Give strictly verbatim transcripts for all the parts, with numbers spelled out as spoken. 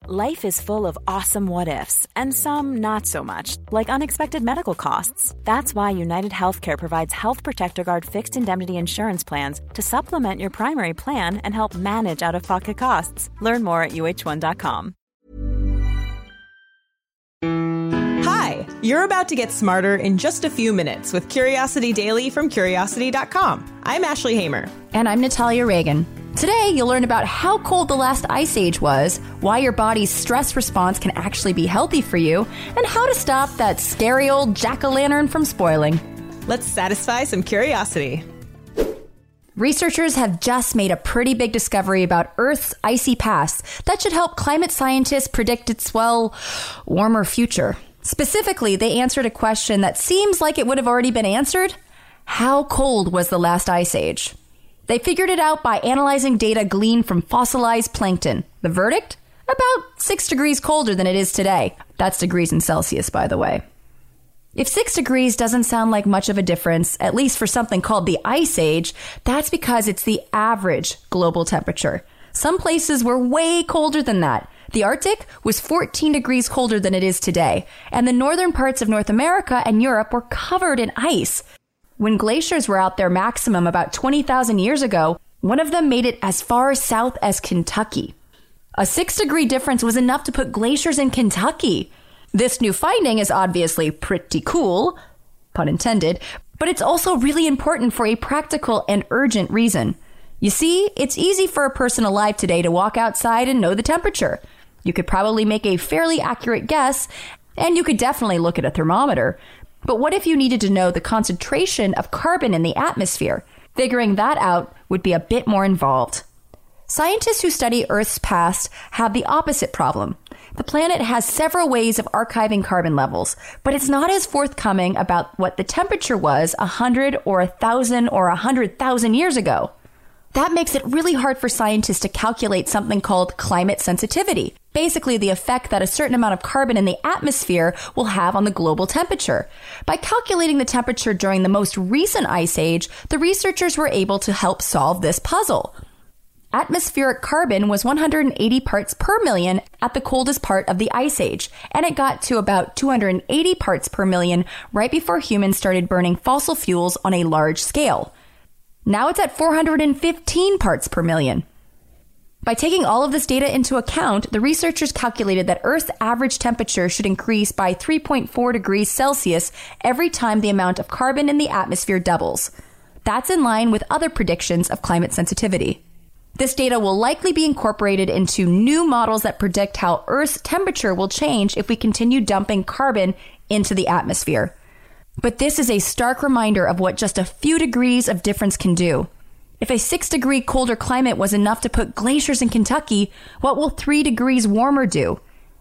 Life is full of awesome what-ifs, and some not so much, like unexpected medical costs. That's why United Healthcare provides Health Protector Guard fixed indemnity insurance plans to supplement your primary plan and help manage out-of-pocket costs. Learn more at U H one dot com. Hi, you're about to get smarter in just a few minutes with Curiosity Daily from Curiosity dot com. I'm Ashley Hamer. And I'm Natalia Reagan. Today, you'll learn about how cold the last ice age was, why your body's stress response can actually be healthy for you, and how to stop that scary old jack-o'-lantern from spoiling. Let's satisfy some curiosity. Researchers have just made a pretty big discovery about Earth's icy past that should help climate scientists predict its, well, warmer future. Specifically, they answered a question that seems like it would have already been answered. How cold was the last ice age? They figured it out by analyzing data gleaned from fossilized plankton. The verdict? About six degrees colder than it is today. That's degrees in Celsius, by the way. If six degrees doesn't sound like much of a difference, at least for something called the Ice Age, that's because it's the average global temperature. Some places were way colder than that. The Arctic was fourteen degrees colder than it is today, and the northern parts of North America and Europe were covered in ice. When glaciers were out their maximum about twenty thousand years ago, one of them made it as far south as Kentucky. A six-degree difference was enough to put glaciers in Kentucky. This new finding is obviously pretty cool, pun intended, but it's also really important for a practical and urgent reason. You see, it's easy for a person alive today to walk outside and know the temperature. You could probably make a fairly accurate guess, and you could definitely look at a thermometer. But what if you needed to know the concentration of carbon in the atmosphere? Figuring that out would be a bit more involved. Scientists who study Earth's past have the opposite problem. The planet has several ways of archiving carbon levels, but it's not as forthcoming about what the temperature was a hundred or a thousand or a hundred thousand years ago. That makes it really hard for scientists to calculate something called climate sensitivity, basically the effect that a certain amount of carbon in the atmosphere will have on the global temperature. By calculating the temperature during the most recent ice age, the researchers were able to help solve this puzzle. Atmospheric carbon was one hundred eighty parts per million at the coldest part of the ice age, and it got to about two hundred eighty parts per million right before humans started burning fossil fuels on a large scale. Now it's at four hundred fifteen parts per million. By taking all of this data into account, the researchers calculated that Earth's average temperature should increase by three point four degrees Celsius every time the amount of carbon in the atmosphere doubles. That's in line with other predictions of climate sensitivity. This data will likely be incorporated into new models that predict how Earth's temperature will change if we continue dumping carbon into the atmosphere. But this is a stark reminder of what just a few degrees of difference can do. If a six degree colder climate was enough to put glaciers in Kentucky, what will three degrees warmer do?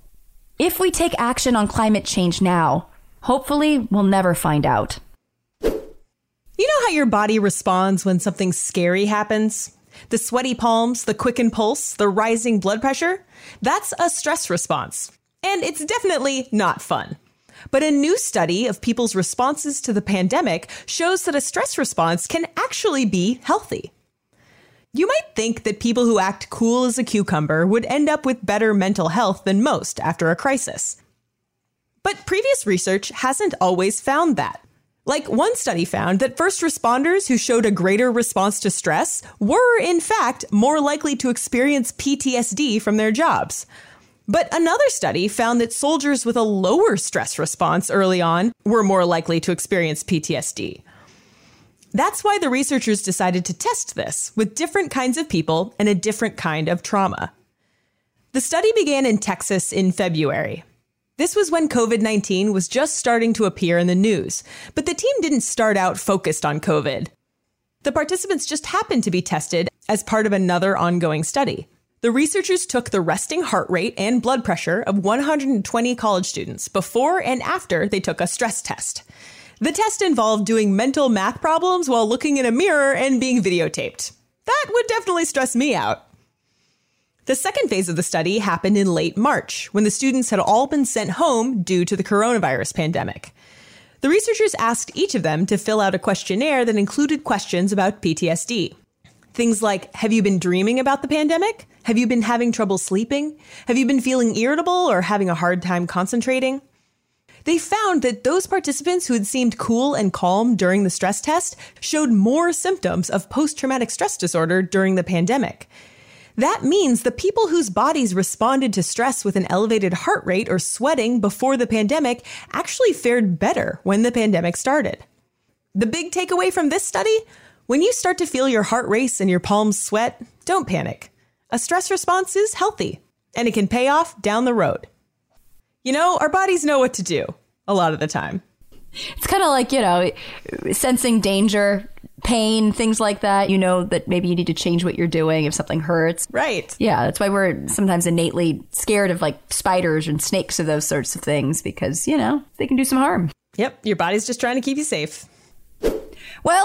If we take action on climate change now, hopefully we'll never find out. You know how your body responds when something scary happens? The sweaty palms, the quickened pulse, the rising blood pressure? That's a stress response. And it's definitely not fun. But a new study of people's responses to the pandemic shows that a stress response can actually be healthy. You might think that people who act cool as a cucumber would end up with better mental health than most after a crisis. But previous research hasn't always found that. Like, one study found that first responders who showed a greater response to stress were, in fact, more likely to experience P T S D from their jobs. But another study found that soldiers with a lower stress response early on were more likely to experience P T S D. That's why the researchers decided to test this with different kinds of people and a different kind of trauma. The study began in Texas in February. This was when COVID nineteen was just starting to appear in the news, but the team didn't start out focused on COVID. The participants just happened to be tested as part of another ongoing study. The researchers took the resting heart rate and blood pressure of one hundred twenty college students before and after they took a stress test. The test involved doing mental math problems while looking in a mirror and being videotaped. That would definitely stress me out. The second phase of the study happened in late March, when the students had all been sent home due to the coronavirus pandemic. The researchers asked each of them to fill out a questionnaire that included questions about P T S D. Things like, have you been dreaming about the pandemic? Have you been having trouble sleeping? Have you been feeling irritable or having a hard time concentrating? They found that those participants who had seemed cool and calm during the stress test showed more symptoms of post-traumatic stress disorder during the pandemic. That means the people whose bodies responded to stress with an elevated heart rate or sweating before the pandemic actually fared better when the pandemic started. The big takeaway from this study? When you start to feel your heart race and your palms sweat, don't panic. A stress response is healthy, and it can pay off down the road. You know, our bodies know what to do a lot of the time. It's kind of like, you know, sensing danger, pain, things like that. You know that maybe you need to change what you're doing if something hurts. Right. Yeah, that's why we're sometimes innately scared of like spiders and snakes or those sorts of things because, you know, they can do some harm. Yep, your body's just trying to keep you safe. Well,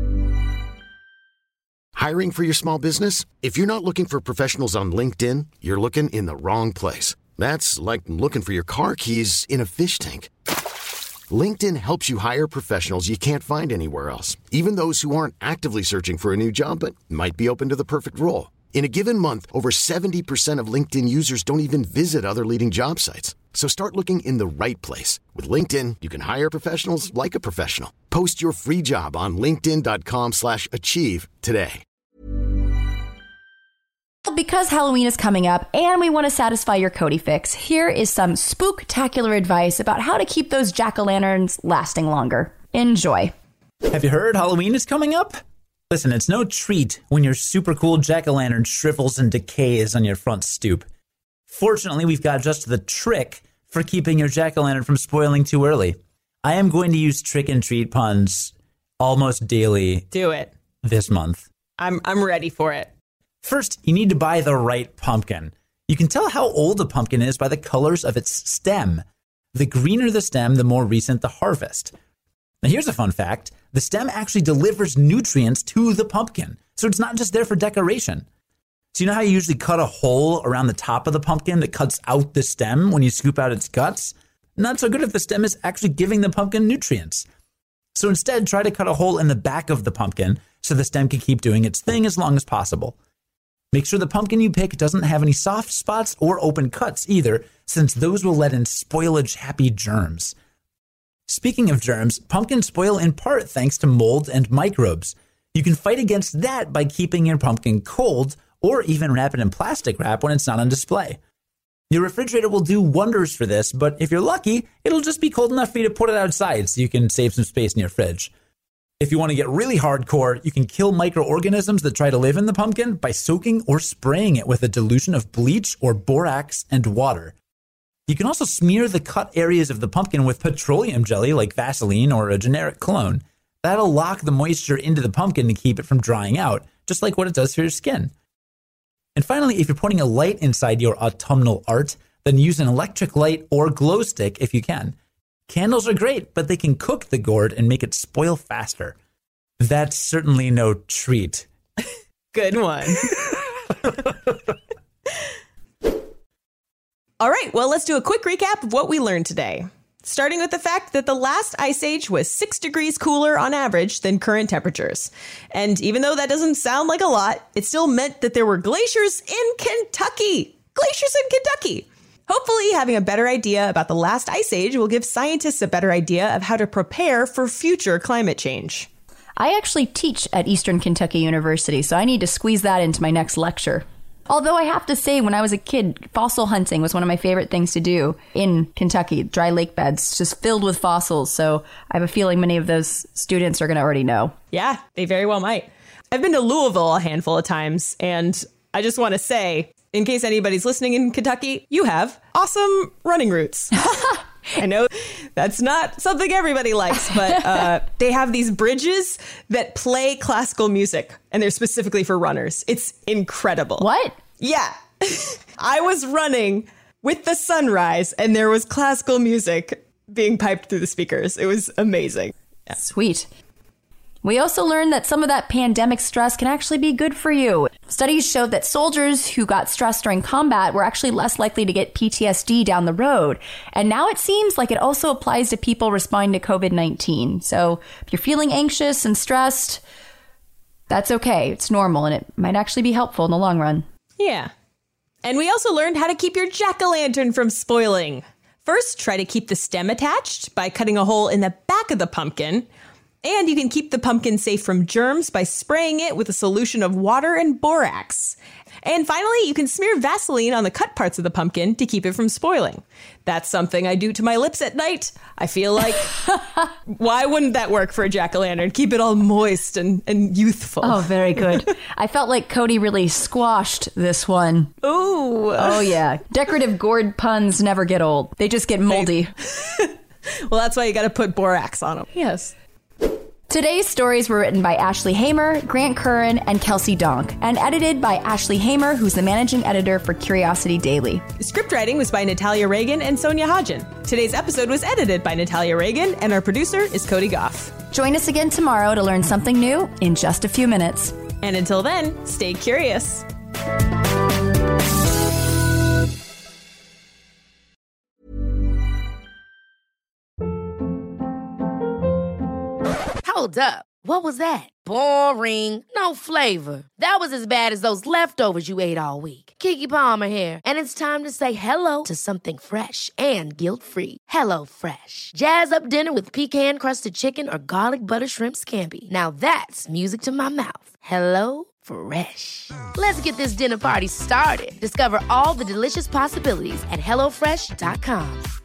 hiring for your small business? If you're not looking for professionals on LinkedIn, you're looking in the wrong place. That's like looking for your car keys in a fish tank. LinkedIn helps you hire professionals you can't find anywhere else, even those who aren't actively searching for a new job but might be open to the perfect role. In a given month, over seventy percent of LinkedIn users don't even visit other leading job sites. So start looking in the right place. With LinkedIn, you can hire professionals like a professional. Post your free job on linkedin.com slash achieve today. Because Halloween is coming up and we want to satisfy your Cody fix, here is some spooktacular advice about how to keep those jack-o'-lanterns lasting longer. Enjoy. Have you heard Halloween is coming up? Listen, it's no treat when your super cool jack-o'-lantern shrivels and decays on your front stoop. Fortunately, we've got just the trick for keeping your jack-o'-lantern from spoiling too early. I am going to use trick and treat puns almost daily. Do it. This month. I'm I'm ready for it. First, you need to buy the right pumpkin. You can tell how old a pumpkin is by the colors of its stem. The greener the stem, the more recent the harvest. Now, here's a fun fact. The stem actually delivers nutrients to the pumpkin, so it's not just there for decoration. So you know how you usually cut a hole around the top of the pumpkin that cuts out the stem when you scoop out its guts? Not so good if the stem is actually giving the pumpkin nutrients. So instead, try to cut a hole in the back of the pumpkin so the stem can keep doing its thing as long as possible. Make sure the pumpkin you pick doesn't have any soft spots or open cuts either, since those will let in spoilage-happy germs. Speaking of germs, pumpkins spoil in part thanks to mold and microbes. You can fight against that by keeping your pumpkin cold or even wrap it in plastic wrap when it's not on display. Your refrigerator will do wonders for this, but if you're lucky, it'll just be cold enough for you to put it outside so you can save some space in your fridge. If you want to get really hardcore, you can kill microorganisms that try to live in the pumpkin by soaking or spraying it with a dilution of bleach or borax and water. You can also smear the cut areas of the pumpkin with petroleum jelly like Vaseline or a generic cologne. That'll lock the moisture into the pumpkin to keep it from drying out, just like what it does for your skin. And finally, if you're putting a light inside your autumnal art, then use an electric light or glow stick if you can. Candles are great, but they can cook the gourd and make it spoil faster. That's certainly no treat. Good one. All right, well, let's do a quick recap of what we learned today. Starting with the fact that the last ice age was six degrees cooler on average than current temperatures. And even though that doesn't sound like a lot, it still meant that there were glaciers in Kentucky. Glaciers in Kentucky. Hopefully, having a better idea about the last ice age will give scientists a better idea of how to prepare for future climate change. I actually teach at Eastern Kentucky University, so I need to squeeze that into my next lecture. Although I have to say, when I was a kid, fossil hunting was one of my favorite things to do in Kentucky. Dry lake beds just filled with fossils, so I have a feeling many of those students are going to already know. Yeah, they very well might. I've been to Louisville a handful of times, and I just want to say, in case anybody's listening in Kentucky, you have awesome running routes. I know that's not something everybody likes, but uh, they have these bridges that play classical music, and they're specifically for runners. It's incredible. What? Yeah. I was running with the sunrise, and there was classical music being piped through the speakers. It was amazing. Yeah. Sweet. We also learned that some of that pandemic stress can actually be good for you. Studies showed that soldiers who got stressed during combat were actually less likely to get P T S D down the road. And now it seems like it also applies to people responding to covid nineteen. So if you're feeling anxious and stressed, That's okay. It's normal, and it might actually be helpful in the long run. Yeah. And we also learned how to keep your jack-o'-lantern from spoiling. First, try to keep the stem attached by cutting a hole in the back of the pumpkin. And you can keep the pumpkin safe from germs by spraying it with a solution of water and borax. And finally, you can smear Vaseline on the cut parts of the pumpkin to keep it from spoiling. That's something I do to my lips at night. I feel like, why wouldn't that work for a jack-o'-lantern? Keep it all moist and, and youthful. Oh, very good. I felt like Cody really squashed this one. Ooh. Oh, yeah. Decorative gourd puns never get old. They just get moldy. Well, that's why you got to put borax on them. Yes. Today's stories were written by Ashley Hamer, Grant Curran, and Kelsey Donk, and edited by Ashley Hamer, who's the managing editor for Curiosity Daily. Script writing was by Natalia Reagan and Sonia Hodgen. Today's episode was edited by Natalia Reagan, and our producer is Cody Goff. Join us again tomorrow to learn something new in just a few minutes. And until then, stay curious. Hold up. What was that? Boring. No flavor. That was as bad as those leftovers you ate all week. Keke Palmer here, and it's time to say hello to something fresh and guilt-free. Hello Fresh. Jazz up dinner with pecan-crusted chicken or garlic butter shrimp scampi. Now that's music to my mouth. Hello Fresh. Let's get this dinner party started. Discover all the delicious possibilities at hello fresh dot com.